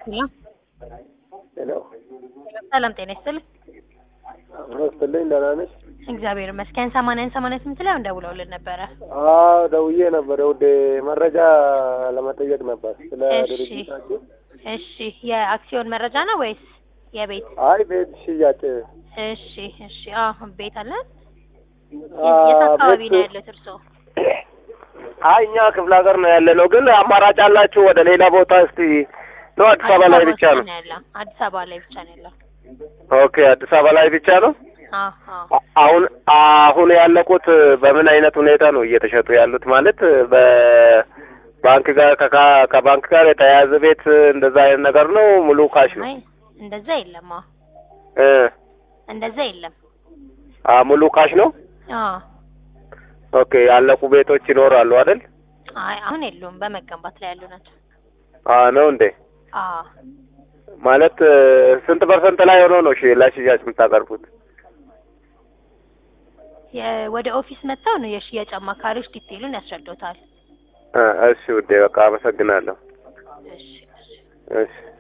ሄሎ ሄሎ ሰላም ጤና ይስጥልኝ። ወስልኝ ደህና ነሽ? እግዚአብሔር ይመስገን። 88 ላይ እንደውለውልን ነበረ። አዎ ደውዬ ነበር። ወደ መረጃ ለመጠየቅ ነበር ስለ ድርጅታችሁ። እሺ የአክሲዮን መረጃ ነው ወይስ የቤት? አይ ቤት ሽያጭ። እሺ ቤት አለ። የት አካባቢ ነው ያለው እርስዎ? አይ እኛ ክፍለ ሀገር ነው ያለነው፣ ግን አማራጭ አላችሁ ወደ ሌላ ቦታ? እስቲ ነው አዲስ አበባ ላይ ብቻ ነው? አዲስ አበባ ላይ ብቻ ነው ያለው። ኦኬ አዲስ አበባ ላይ ብቻ ነው። አዎ አሁን ያለቁት በምን አይነት ሁኔታ ነው እየተሸጡ ያሉት? ማለት በባንክ ጋር ከባንክ ጋር የተያያዘ ቤት እንደዛ አይነት ነገር ነው? ሙሉ ካሽ ነው? እንደዛ የለም። እንደዛ የለም። ሙሉ ካሽ ነው? ኦኬ ያለቁ ቤቶች ይኖራሉ አይደል? አይ አሁን የሉም፣ በመገንባት ላይ ያሉ ናቸው። ነው እንዴ? ማለት ስንት ፐርሰንት ላይ ሆኖ ነው ለሽያጭ የምታቀርቡት? ወደ ኦፊስ መጣው ነው የሽያጭ አማካሪዎች ዲቴይሉን ያስረዱታል። እሺ ውዴ በቃ አመሰግናለሁ። እሺ እሺ